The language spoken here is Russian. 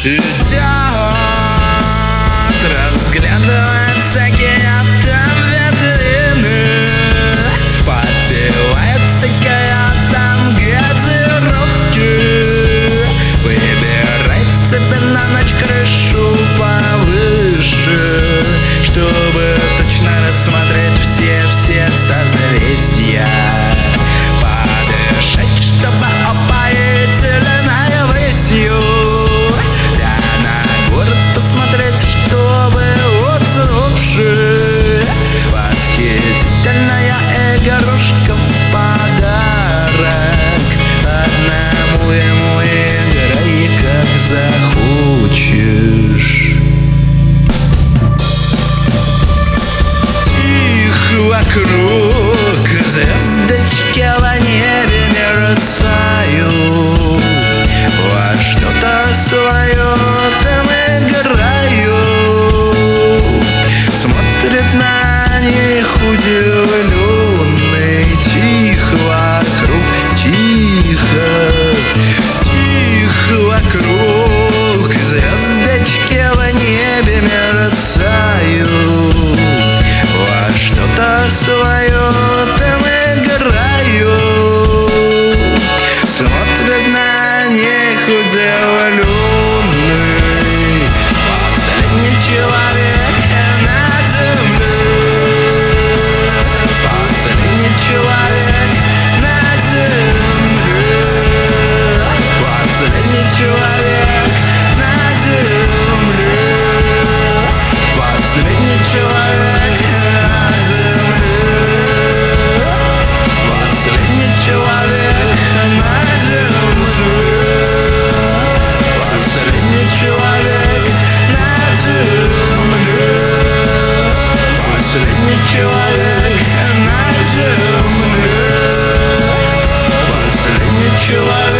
идет, разглядывает всякие там витрины, подпевает всякие там газировки, выбирает себе на ночь крышу повыше, чтобы точно рассмотреть все созвездия, подышать, чтобы упоительной высью, да на город посмотреть, чтобы уснувши. Восхитительная игрушка в подарок, одному ему играй, как захочешь. Вокруг звездочки в небе мерцают, во что-то свое там играют. Смотрит на них удивленный, тихо вокруг, тихо, тихо вокруг звездочки в небе мерцают, что-то свое там играю. Смотрит на них удивленный, последний человек на земле, последний человек на земле, последний человек на земле, последний человек. Последний человек на земле, последний человек на земле, последний человек на земле, последний человек.